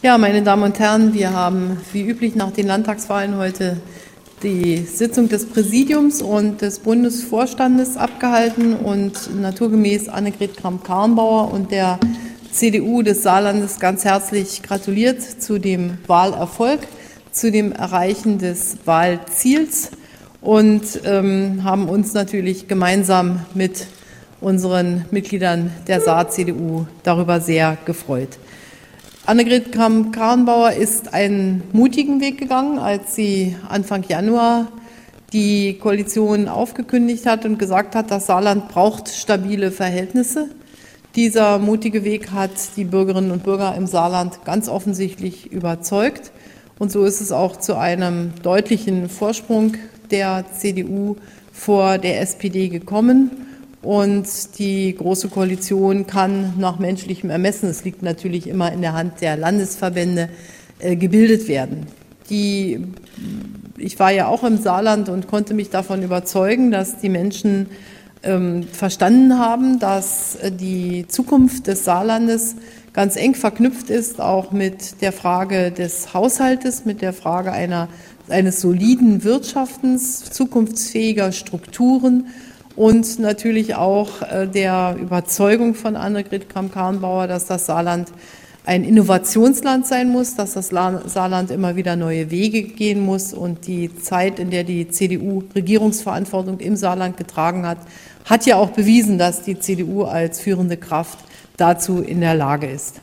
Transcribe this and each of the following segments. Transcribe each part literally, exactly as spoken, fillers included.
Ja, meine Damen und Herren, wir haben wie üblich nach den Landtagswahlen heute die Sitzung des Präsidiums und des Bundesvorstandes abgehalten und naturgemäß Annegret Kramp-Karrenbauer und der C D U des Saarlandes ganz herzlich gratuliert zu dem Wahlerfolg, zu dem Erreichen des Wahlziels und ähm, haben uns natürlich gemeinsam mit unseren Mitgliedern der Saar-C D U darüber sehr gefreut. Annegret Kramp-Karrenbauer ist einen mutigen Weg gegangen, als sie Anfang Januar die Koalition aufgekündigt hat und gesagt hat, das Saarland braucht stabile Verhältnisse. Dieser mutige Weg hat die Bürgerinnen und Bürger im Saarland ganz offensichtlich überzeugt. Und so ist es auch zu einem deutlichen Vorsprung der C D U vor der S P D gekommen. Und die Große Koalition kann nach menschlichem Ermessen, es liegt natürlich immer in der Hand der Landesverbände, äh, gebildet werden. Die, ich war ja auch im Saarland und konnte mich davon überzeugen, dass die Menschen ähm, verstanden haben, dass äh, die Zukunft des Saarlandes ganz eng verknüpft ist, auch mit der Frage des Haushaltes, mit der Frage einer, eines soliden Wirtschaftens, zukunftsfähiger Strukturen, und natürlich auch der Überzeugung von Annegret Kramp-Karrenbauer, dass das Saarland ein Innovationsland sein muss, dass das Saarland immer wieder neue Wege gehen muss. Und die Zeit, in der die C D U Regierungsverantwortung im Saarland getragen hat, hat ja auch bewiesen, dass die C D U als führende Kraft dazu in der Lage ist.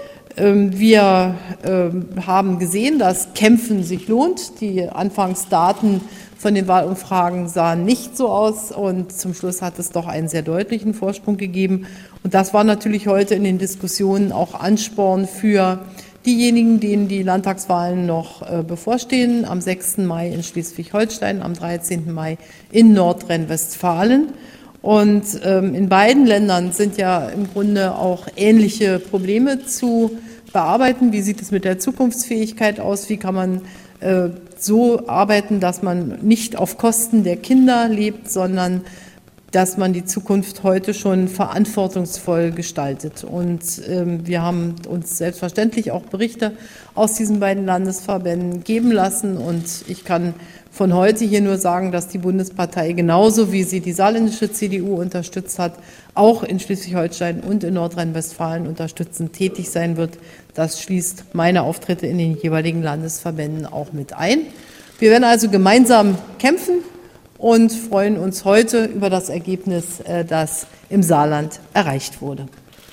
Wir haben gesehen, dass Kämpfen sich lohnt. Die Anfangsdaten von den Wahlumfragen sahen nicht so aus und zum Schluss hat es doch einen sehr deutlichen Vorsprung gegeben. Und das war natürlich heute in den Diskussionen auch Ansporn für diejenigen, denen die Landtagswahlen noch bevorstehen, am sechsten Mai in Schleswig-Holstein, am dreizehnten Mai in Nordrhein-Westfalen. Und ähm, in beiden Ländern sind ja im Grunde auch ähnliche Probleme zu bearbeiten. Wie sieht es mit der Zukunftsfähigkeit aus? Wie kann man äh, so arbeiten, dass man nicht auf Kosten der Kinder lebt, sondern dass man die Zukunft heute schon verantwortungsvoll gestaltet. Und ähm, wir haben uns selbstverständlich auch Berichte aus diesen beiden Landesverbänden geben lassen. Und ich kann von heute hier nur sagen, dass die Bundespartei genauso wie sie die saarländische C D U unterstützt hat, auch in Schleswig-Holstein und in Nordrhein-Westfalen unterstützend tätig sein wird. Das schließt meine Auftritte in den jeweiligen Landesverbänden auch mit ein. Wir werden also gemeinsam kämpfen und freuen uns heute über das Ergebnis, das im Saarland erreicht wurde.